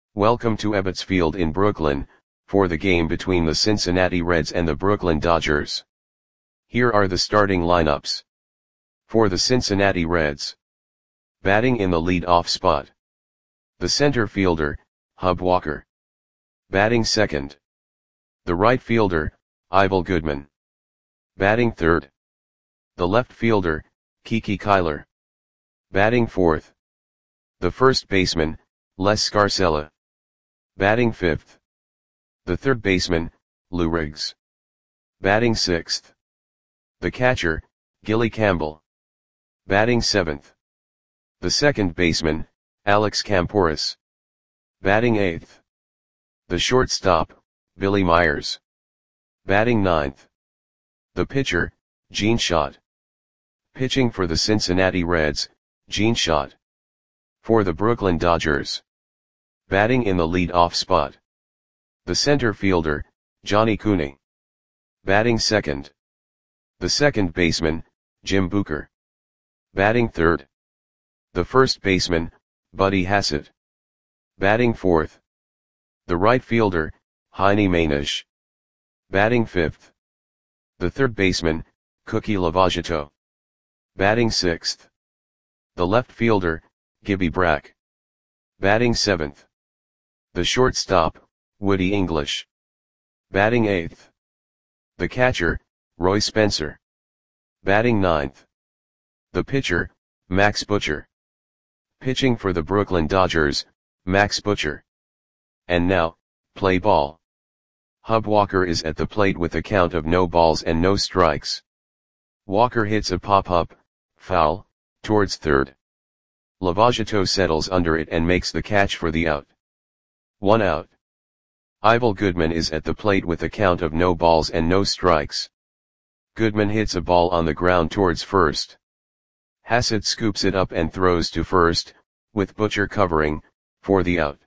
Welcome to Ebbets Field in Brooklyn, for the game between the Cincinnati Reds and the Brooklyn Dodgers. Here are the starting lineups. For the Cincinnati Reds. Batting in the lead-off spot. The center fielder, Hub Walker. Batting second. The right fielder, Ivel Goodman. Batting third. The left fielder, Kiki Kyler. Batting fourth. The first baseman, Les Scarcella. Batting fifth. The third baseman, Lou Riggs. Batting sixth. The catcher, Gilly Campbell. Batting seventh. The second baseman, Alex Kamporus. Batting eighth. The shortstop, Billy Myers. Batting ninth. The pitcher, Gene Schott. Pitching for the Cincinnati Reds, Gene Schott. For the Brooklyn Dodgers. Batting in the lead-off spot. The center fielder, Johnny Cooney. Batting second. The second baseman, Jim Booker. Batting third. The first baseman, Buddy Hassett. Batting fourth. The right fielder, Heine Mainish. Batting fifth. The third baseman, Cookie Lavagetto. Batting sixth. The left fielder, Gibby Brack. Batting seventh. The shortstop, Woody English. Batting eighth. The catcher, Roy Spencer. Batting ninth. The pitcher, Max Butcher. Pitching for the Brooklyn Dodgers, Max Butcher. And now, play ball. Hub Walker is at the plate with a count of no balls and no strikes. Walker hits a pop-up, foul, towards third. Lavagetto settles under it and makes the catch for the out. 1 out. Ivel Goodman is at the plate with a count of no balls and no strikes. Goodman hits a ball on the ground towards first. Hassett scoops it up and throws to first, with Butcher covering, for the out.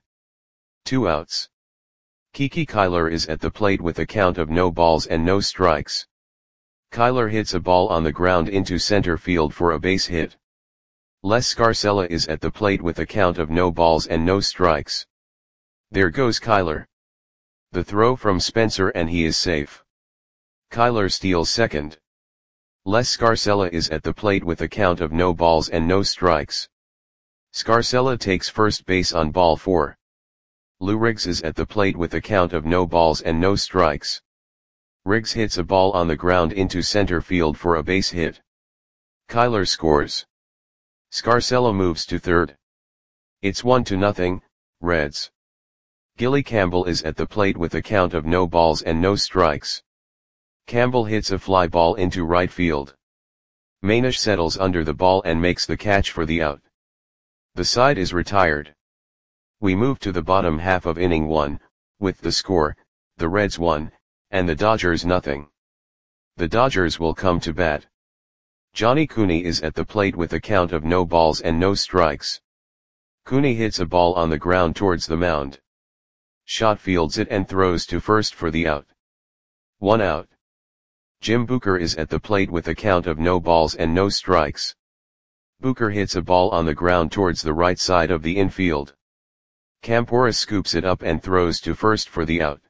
2 outs. Kiki Kyler is at the plate with a count of no balls and no strikes. Kyler hits a ball on the ground into center field for a base hit. Les Scarcella is at the plate with a count of no balls and no strikes. There goes Kyler. The throw from Spencer and he is safe. Kyler steals second. Les Scarcella is at the plate with a count of no balls and no strikes. Scarcella takes first base on ball 4. Lou Riggs is at the plate with a count of no balls and no strikes. Riggs hits a ball on the ground into center field for a base hit. Kyler scores. Scarcella moves to third. It's 1-0, Reds. Gilly Campbell is at the plate with a count of no balls and no strikes. Campbell hits a fly ball into right field. Mainish settles under the ball and makes the catch for the out. The side is retired. We move to the bottom half of inning 1, with the score, the Reds 1, and the Dodgers 0. The Dodgers will come to bat. Johnny Cooney is at the plate with a count of no balls and no strikes. Cooney hits a ball on the ground towards the mound. Schott fields it and throws to first for the out. 1 out. Jim Booker is at the plate with a count of no balls and no strikes. Booker hits a ball on the ground towards the right side of the infield. Kamporus scoops it up and throws to first for the out.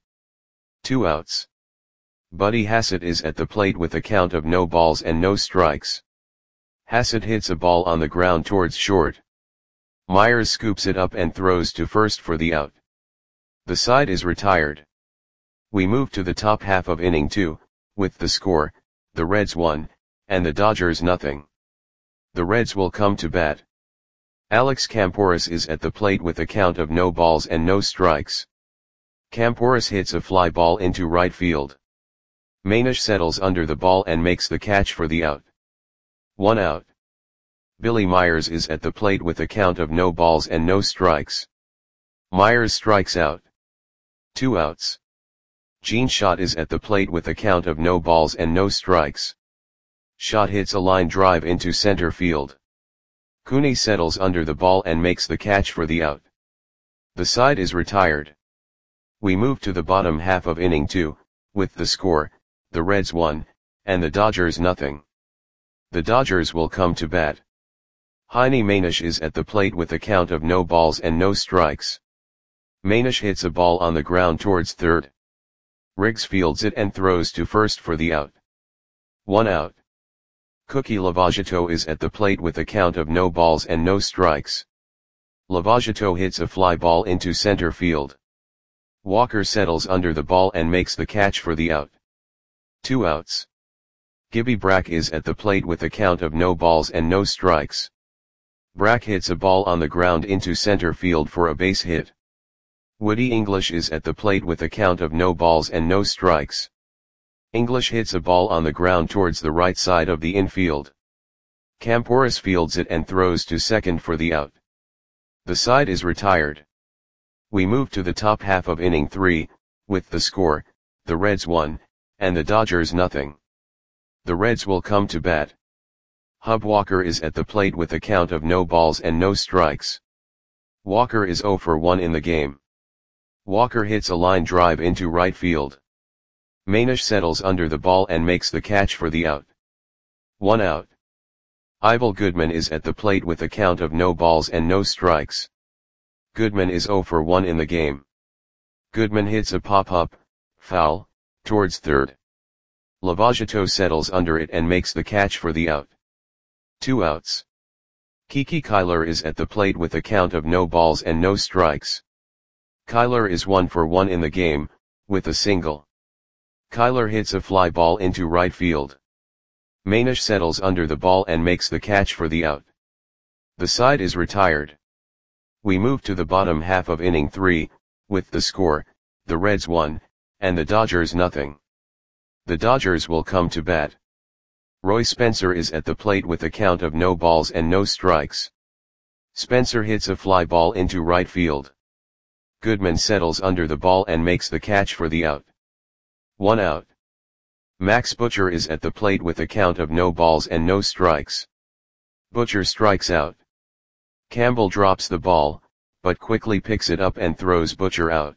2 outs. Buddy Hassett is at the plate with a count of no balls and no strikes. Hassett hits a ball on the ground towards short. Myers scoops it up and throws to first for the out. The side is retired. We move to the top half of inning 2, with the score, the Reds 1, and the Dodgers 0. The Reds will come to bat. Alex Kamporus is at the plate with a count of no balls and no strikes. Kamporus hits a fly ball into right field. Mainish settles under the ball and makes the catch for the out. 1 out. Billy Myers is at the plate with a count of no balls and no strikes. Myers strikes out. 2 outs. Gene Schott is at the plate with a count of no balls and no strikes. Schott hits a line drive into center field. Cooney settles under the ball and makes the catch for the out. The side is retired. We move to the bottom half of inning 2, with the score, the Reds 1, and the Dodgers 0. The Dodgers will come to bat. Heine Mainish is at the plate with a count of no balls and no strikes. Manish hits a ball on the ground towards third. Riggs fields it and throws to first for the out. 1 out. Cookie Lavagetto is at the plate with a count of no balls and no strikes. Lavagetto hits a fly ball into center field. Walker settles under the ball and makes the catch for the out. 2 outs. Gibby Brack is at the plate with a count of no balls and no strikes. Brack hits a ball on the ground into center field for a base hit. Woody English is at the plate with a count of no balls and no strikes. English hits a ball on the ground towards the right side of the infield. Camporis fields it and throws to second for the out. The side is retired. We move to the top half of inning 3, with the score, the Reds 1, and the Dodgers nothing. The Reds will come to bat. Hub Walker is at the plate with a count of no balls and no strikes. Walker is 0 for 1 in the game. Walker hits a line drive into right field. Manish settles under the ball and makes the catch for the out. 1 out. Ivel Goodman is at the plate with a count of no balls and no strikes. Goodman is 0 for 1 in the game. Goodman hits a pop-up, foul, towards third. Lavagetto settles under it and makes the catch for the out. 2 outs. Kiki Kyler is at the plate with a count of no balls and no strikes. Kyler is 1 for 1 in the game, with a single. Kyler hits a fly ball into right field. Manish settles under the ball and makes the catch for the out. The side is retired. We move to the bottom half of inning 3, with the score, the Reds 1, and the Dodgers nothing. The Dodgers will come to bat. Roy Spencer is at the plate with a count of no balls and no strikes. Spencer hits a fly ball into right field. Goodman settles under the ball and makes the catch for the out. 1 out. Max Butcher is at the plate with a count of no balls and no strikes. Butcher strikes out. Campbell drops the ball, but quickly picks it up and throws Butcher out.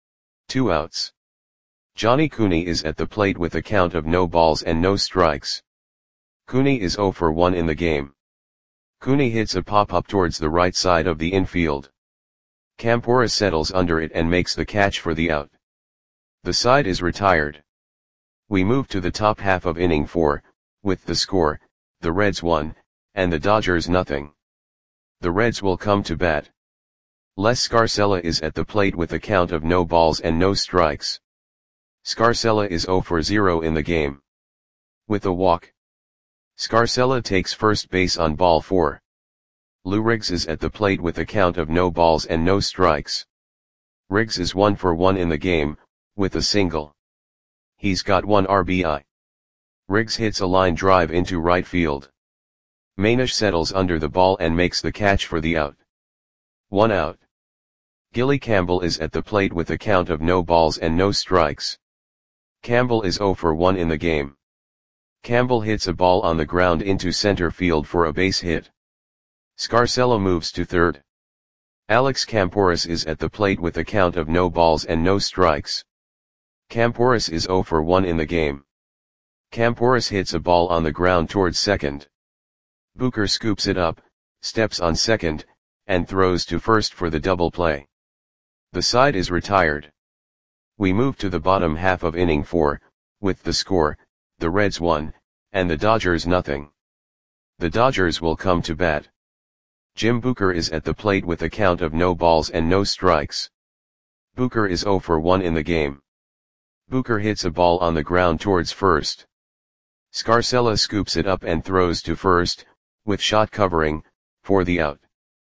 2 outs. Johnny Cooney is at the plate with a count of no balls and no strikes. Cooney is 0 for 1 in the game. Cooney hits a pop-up towards the right side of the infield. Camporis settles under it and makes the catch for the out. The side is retired. We move to the top half of inning 4, with the score, the Reds 1, and the Dodgers nothing. The Reds will come to bat. Les Scarcella is at the plate with a count of no balls and no strikes. Scarcella is 0 for 0 in the game. With a walk. Scarcella takes first base on ball 4. Lou Riggs is at the plate with a count of no balls and no strikes. Riggs is 1 for 1 in the game, with a single. He's got 1 RBI. Riggs hits a line drive into right field. Manish settles under the ball and makes the catch for the out. 1 out. Gilly Campbell is at the plate with a count of no balls and no strikes. Campbell is 0 for 1 in the game. Campbell hits a ball on the ground into center field for a base hit. Scarcella moves to third. Alex Camporis is at the plate with a count of no balls and no strikes. Camporis is 0 for 1 in the game. Camporis hits a ball on the ground towards second. Booker scoops it up, steps on second, and throws to first for the double play. The side is retired. We move to the bottom half of inning 4, with the score, the Reds 1, and the Dodgers nothing. The Dodgers will come to bat. Jim Booker is at the plate with a count of no balls and no strikes. Booker is 0 for 1 in the game. Booker hits a ball on the ground towards first. Scarcella scoops it up and throws to first, with shot covering, for the out.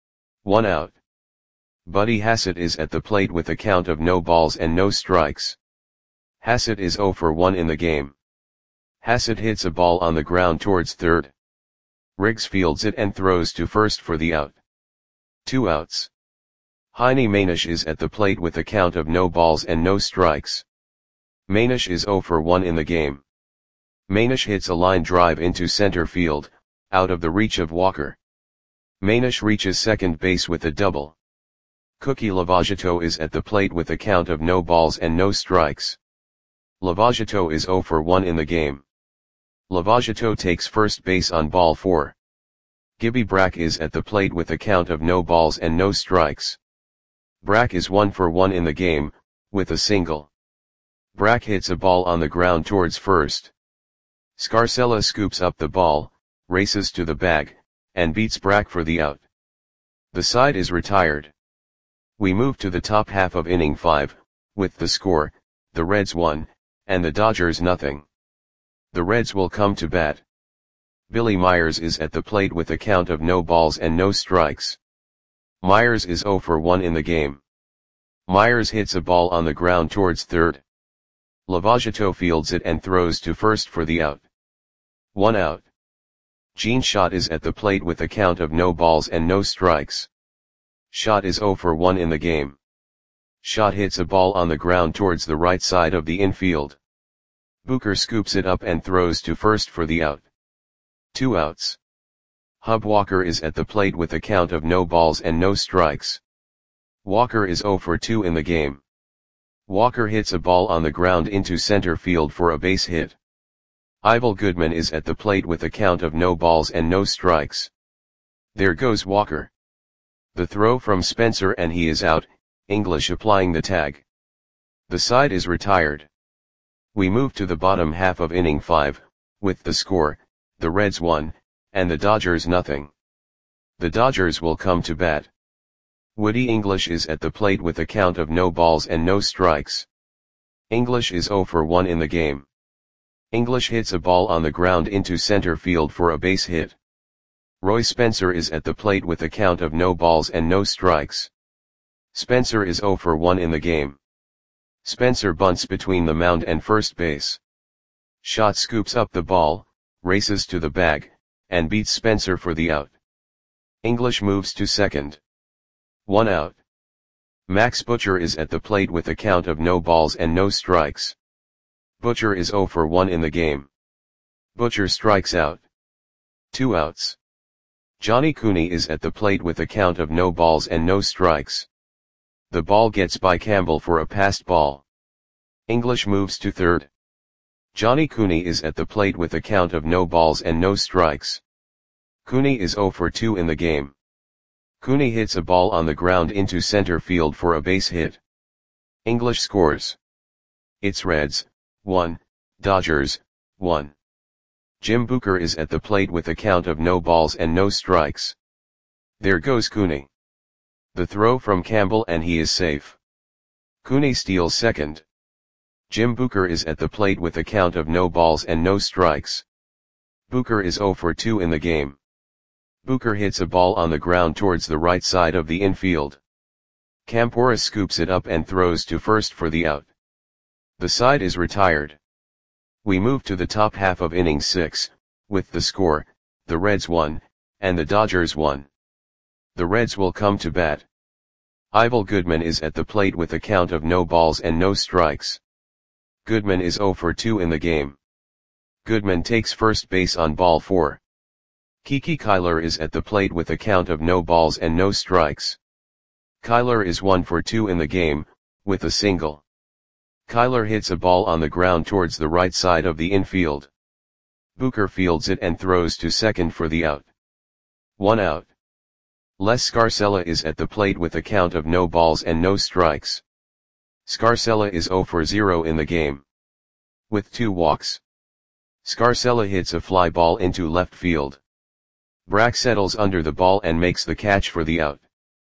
1 out. Buddy Hassett is at the plate with a count of no balls and no strikes. Hassett is 0 for 1 in the game. Hassett hits a ball on the ground towards third. Riggs fields it and throws to first for the out. 2 outs. Heine Manish is at the plate with a count of no balls and no strikes. Manish is 0 for 1 in the game. Manish hits a line drive into center field, out of the reach of Walker. Manish reaches second base with a double. Cookie Lavagetto is at the plate with a count of no balls and no strikes. Lavagetto is 0 for 1 in the game. Lavagetto takes first base on ball 4. Gibby Brack is at the plate with a count of no balls and no strikes. Brack is 1 for 1 in the game, with a single. Brack hits a ball on the ground towards first. Scarcella scoops up the ball, races to the bag, and beats Brack for the out. The side is retired. We move to the top half of inning 5, with the score, the Reds 1, and the Dodgers nothing. The Reds will come to bat. Billy Myers is at the plate with a count of no balls and no strikes. Myers is 0 for 1 in the game. Myers hits a ball on the ground towards third. Lavagetto fields it and throws to first for the out. 1 out. Gene Schott is at the plate with a count of no balls and no strikes. Schott is 0 for 1 in the game. Schott hits a ball on the ground towards the right side of the infield. Booker scoops it up and throws to first for the out. 2 outs. Hub Walker is at the plate with a count of no balls and no strikes. Walker is 0 for 2 in the game. Walker hits a ball on the ground into center field for a base hit. Ivel Goodman is at the plate with a count of no balls and no strikes. There goes Walker. The throw from Spencer and he is out, English applying the tag. The side is retired. We move to the bottom half of inning 5, with the score, the Reds 1, and the Dodgers nothing. The Dodgers will come to bat. Woody English is at the plate with a count of no balls and no strikes. English is 0 for 1 in the game. English hits a ball on the ground into center field for a base hit. Roy Spencer is at the plate with a count of no balls and no strikes. Spencer is 0 for 1 in the game. Spencer bunts between the mound and first base. Schott scoops up the ball, races to the bag, and beats Spencer for the out. English moves to second. 1 out. Max Butcher is at the plate with a count of no balls and no strikes. Butcher is 0 for 1 in the game. Butcher strikes out. 2 outs. Johnny Cooney is at the plate with a count of no balls and no strikes. The ball gets by Campbell for a passed ball. English moves to third. Johnny Cooney is at the plate with a count of no balls and no strikes. Cooney is 0 for 2 in the game. Cooney hits a ball on the ground into center field for a base hit. English scores. It's Reds 1, Dodgers 1. Jim Booker is at the plate with a count of no balls and no strikes. There goes Cooney. The throw from Campbell and he is safe. Cooney steals second. Jim Booker is at the plate with a count of no balls and no strikes. Booker is 0 for 2 in the game. Booker hits a ball on the ground towards the right side of the infield. Campora scoops it up and throws to first for the out. The side is retired. We move to the top half of inning 6, with the score, the Reds 1, and the Dodgers 1. The Reds will come to bat. Ivel Goodman is at the plate with a count of no balls and no strikes. Goodman is 0 for 2 in the game. Goodman takes first base on ball 4. Kiki Kyler is at the plate with a count of no balls and no strikes. Kyler is 1 for 2 in the game, with a single. Kyler hits a ball on the ground towards the right side of the infield. Booker fields it and throws to second for the out. 1 out. Les Scarcella is at the plate with a count of no balls and no strikes. Scarcella is 0 for 0 in the game. With 2 walks. Scarcella hits a fly ball into left field. Brack settles under the ball and makes the catch for the out.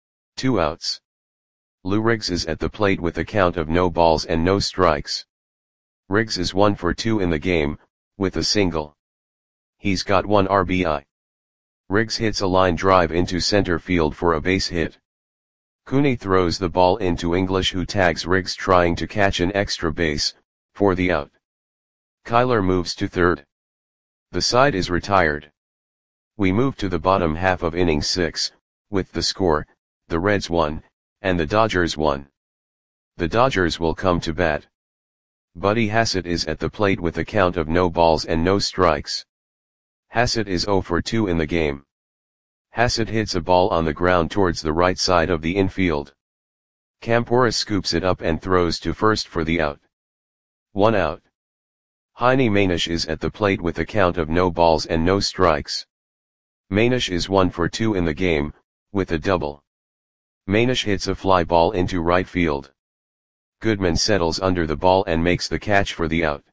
2 outs. Lou Riggs is at the plate with a count of no balls and no strikes. Riggs is 1 for 2 in the game, with a single. He's got 1 RBI. Riggs hits a line drive into center field for a base hit. Cooney throws the ball into English, who tags Riggs trying to catch an extra base, for the out. Kyler moves to third. The side is retired. We move to the bottom half of inning 6, with the score, the Reds 1, and the Dodgers 1. The Dodgers will come to bat. Buddy Hassett is at the plate with a count of no balls and no strikes. Hassett is 0 for 2 in the game. Hassett hits a ball on the ground towards the right side of the infield. Campora scoops it up and throws to first for the out. 1 out. Heine Manish is at the plate with a count of no balls and no strikes. Manish is 1 for 2 in the game, with a double. Manish hits a fly ball into right field. Goodman settles under the ball and makes the catch for the out.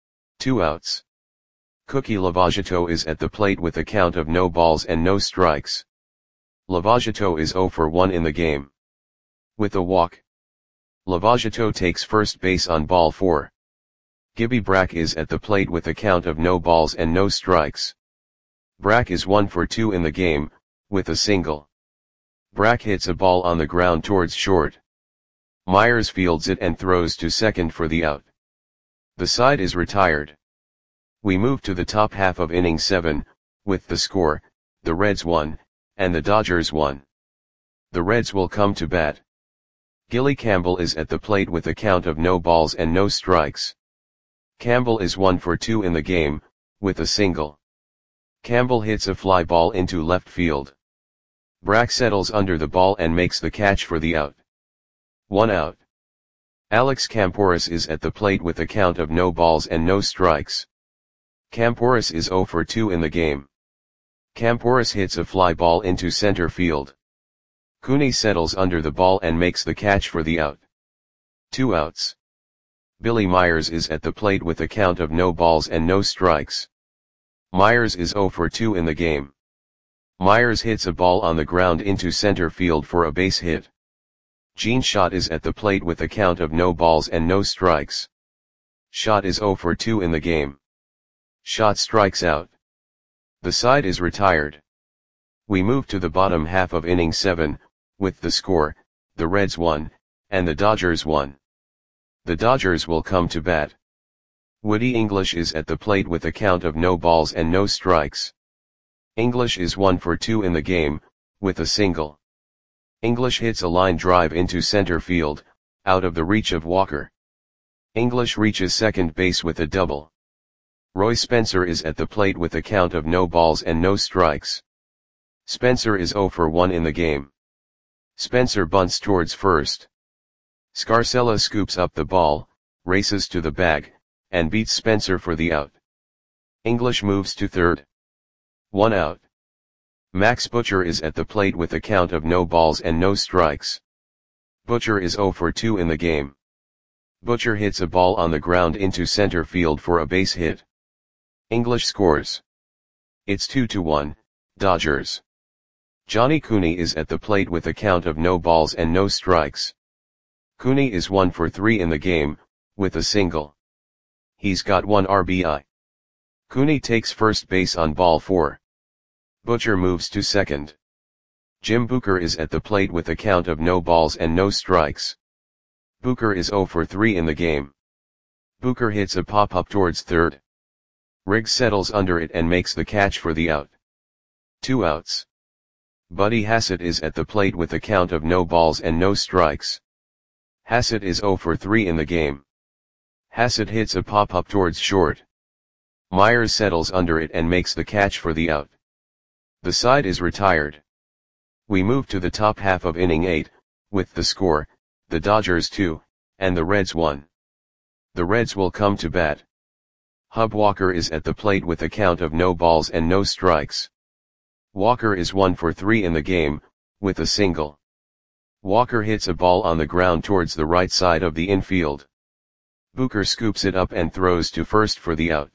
2 outs. Cookie Lavagetto is at the plate with a count of no balls and no strikes. Lavagetto is 0 for 1 in the game. With a walk, Lavagetto takes first base on ball 4. Gibby Brack is at the plate with a count of no balls and no strikes. Brack is 1 for 2 in the game, with a single. Brack hits a ball on the ground towards short. Myers fields it and throws to second for the out. The side is retired. We move to the top half of inning 7, with the score, the Reds 1, and the Dodgers 1. The Reds will come to bat. Gilly Campbell is at the plate with a count of no balls and no strikes. Campbell is 1 for 2 in the game, with a single. Campbell hits a fly ball into left field. Brack settles under the ball and makes the catch for the out. 1 out. Alex Camporis is at the plate with a count of no balls and no strikes. Camporis is 0 for 2 in the game. Camporis hits a fly ball into center field. Cooney settles under the ball and makes the catch for the out. 2 outs. Billy Myers is at the plate with a count of no balls and no strikes. Myers is 0 for 2 in the game. Myers hits a ball on the ground into center field for a base hit. Gene Schott is at the plate with a count of no balls and no strikes. Schott is 0 for 2 in the game. Schott strikes out. The side is retired. We move to the bottom half of inning 7, with the score, the Reds 1, and the Dodgers 1. The Dodgers will come to bat. Woody English is at the plate with a count of no balls and no strikes. English is 1 for 2 in the game, with a single. English hits a line drive into center field, out of the reach of Walker. English reaches second base with a double. Roy Spencer is at the plate with a count of no balls and no strikes. Spencer is 0 for 1 in the game. Spencer bunts towards first. Scarcella scoops up the ball, races to the bag, and beats Spencer for the out. English moves to third. 1 out. Max Butcher is at the plate with a count of no balls and no strikes. Butcher is 0 for 2 in the game. Butcher hits a ball on the ground into center field for a base hit. English scores. It's 2-1, Dodgers. Johnny Cooney is at the plate with a count of no balls and no strikes. Cooney is 1 for 3 in the game, with a single. He's got 1 RBI. Cooney takes first base on ball 4. Butcher moves to second. Jim Booker is at the plate with a count of no balls and no strikes. Booker is 0 for 3 in the game. Booker hits a pop-up towards third. Riggs settles under it and makes the catch for the out. 2 outs. Buddy Hassett is at the plate with a count of no balls and no strikes. Hassett is 0 for 3 in the game. Hassett hits a pop-up towards short. Myers settles under it and makes the catch for the out. The side is retired. We move to the top half of inning 8, with the score, the Dodgers 2, and the Reds 1. The Reds will come to bat. Hub Walker is at the plate with a count of no balls and no strikes. Walker is 1 for 3 in the game, with a single. Walker hits a ball on the ground towards the right side of the infield. Booker scoops it up and throws to first for the out.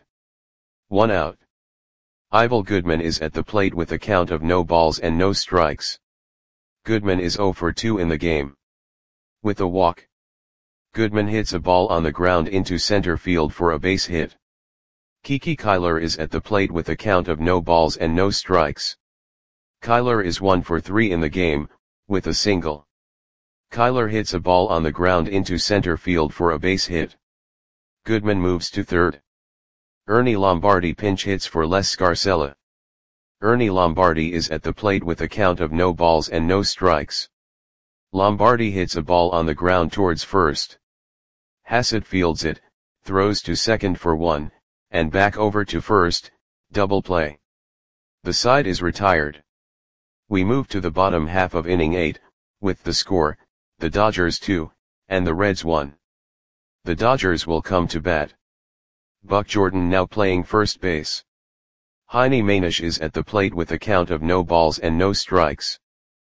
1 out. Ivel Goodman is at the plate with a count of no balls and no strikes. Goodman is 0 for 2 in the game. With a walk, Goodman hits a ball on the ground into center field for a base hit. Kiki Kyler is at the plate with a count of no balls and no strikes. Kyler is 1 for 3 in the game, with a single. Kyler hits a ball on the ground into center field for a base hit. Goodman moves to third. Ernie Lombardi pinch hits for Les Scarcella. Ernie Lombardi is at the plate with a count of no balls and no strikes. Lombardi hits a ball on the ground towards first. Hassett fields it, throws to second for 1, and back over to first, double play. The side is retired. We move to the bottom half of inning 8, with the score, the Dodgers 2, and the Reds 1. The Dodgers will come to bat. Buck Jordan now playing first base. Heine Manish is at the plate with a count of no balls and no strikes.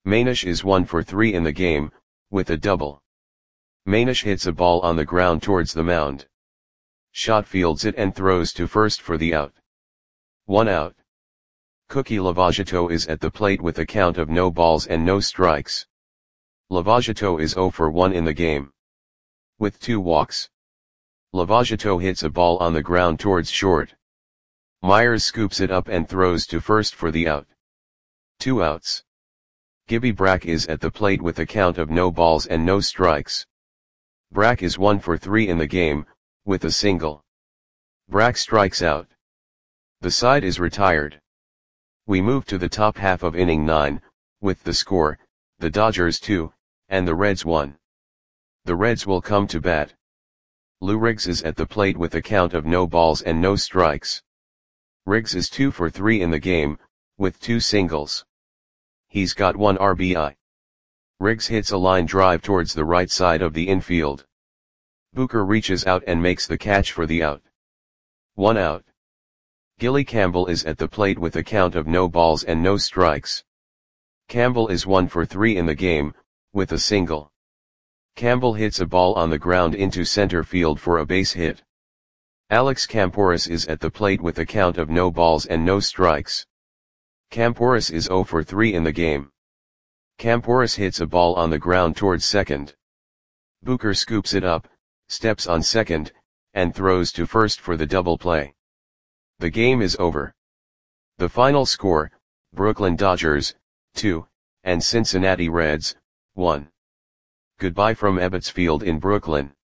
Manish is 1 for 3 in the game, with a double. Manish hits a ball on the ground towards the mound. Shot fields it and throws to first for the out. 1 out. Cookie Lavajato is at the plate with a count of no balls and no strikes. Lavajato is 0 for 1 in the game, with 2 walks. Lavajato hits a ball on the ground towards short. Myers scoops it up and throws to first for the out. 2 outs. Gibby Brack is at the plate with a count of no balls and no strikes. Brack is 1 for 3 in the game, with a single. Brack strikes out. The side is retired. We move to the top half of inning 9, with the score, the Dodgers 2, and the Reds 1. The Reds will come to bat. Lou Riggs is at the plate with a count of no balls and no strikes. Riggs is 2 for 3 in the game, with 2 singles. He's got 1 RBI. Riggs hits a line drive towards the right side of the infield. Booker reaches out and makes the catch for the out. 1 out. Gilly Campbell is at the plate with a count of no balls and no strikes. Campbell is 1 for 3 in the game, with a single. Campbell hits a ball on the ground into center field for a base hit. Alex Camporis is at the plate with a count of no balls and no strikes. Camporis is 0 for 3 in the game. Camporis hits a ball on the ground towards second. Booker scoops it up, steps on second, and throws to first for the double play. The game is over. The final score, Brooklyn Dodgers, 2, and Cincinnati Reds, 1. Goodbye from Ebbets Field in Brooklyn.